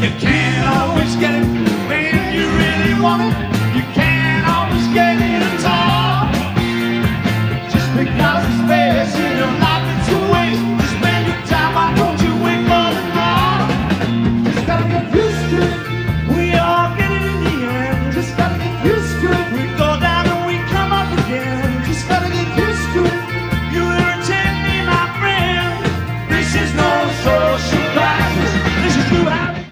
You can't always get it when you really want it. You can't always get it at all. Just because it's best in your life, it's a waste to spend your time. Why don't you wait for tomorrow? Just gotta get used to it.